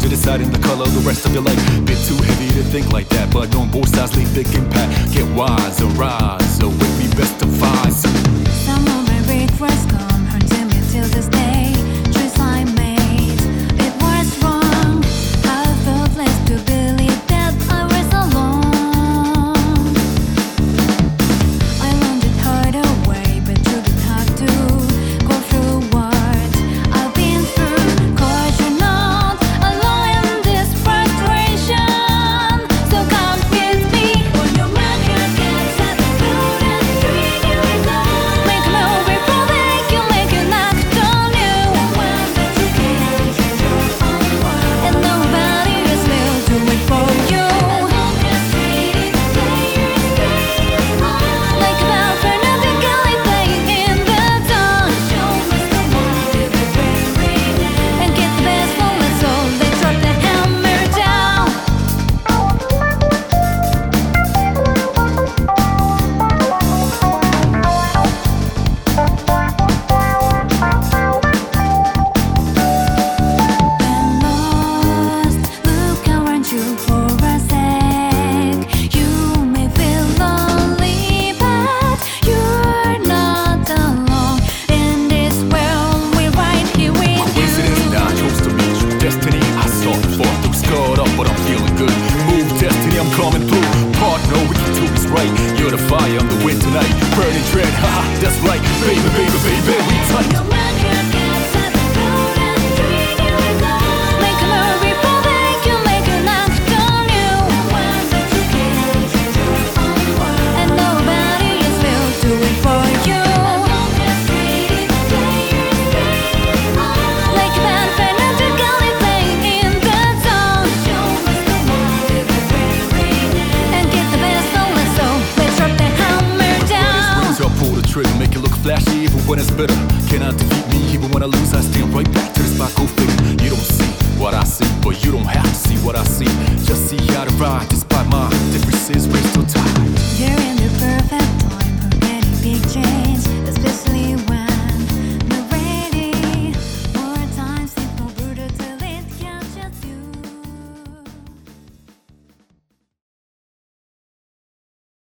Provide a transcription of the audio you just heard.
to deciding the color of the rest of your life. Bit too heavy to think like that, but on both sides leave big impact. Get wise, arise, so with me best of five. Some of my regrets come haunting me till this day. Choice I made, it was wrong. I felt less to believe that I was alone. I learned it hard away, but you didn't have to go through what I've been through. 'Cause you're not alone in this frustration. So come with me when your mind gets at the road and treat you alone. Make a move before they can make an act on you. One that you can't change your own world, and nobody else will do it for you. Like a bell frantically playing in the dark. Show us the one with the very and get the best moment, so they drop the hammer down. When lost, look around you for a sec. You may feel lonely, but you're not alone. In this world, we're right here with Coincidence, you. now I chose to meet you. Destiny, I saw it fall through. Scarred up, but I'm feeling good. Move destiny, I'm coming through. Partner, we can do this right. You're the fire, I'm the wind tonight. Burning dread, haha, that's right. Baby, baby, baby, we tight. Your mind gets at the road and treat you alone. Make a move before they can make an act on you. One that you can't change your own world, and nobody else will do it for you. Like a band frantically playing in the dark. Show us the one with the very and get the best moment, so let's drop the hammer down. So I pull the trigger, make it look flashy even when it's bitter. Cannot defeat me even when I lose, I stand right back to the spot, go figure. You don't see what I see, but you don't have to see what I see. Just see how to ride.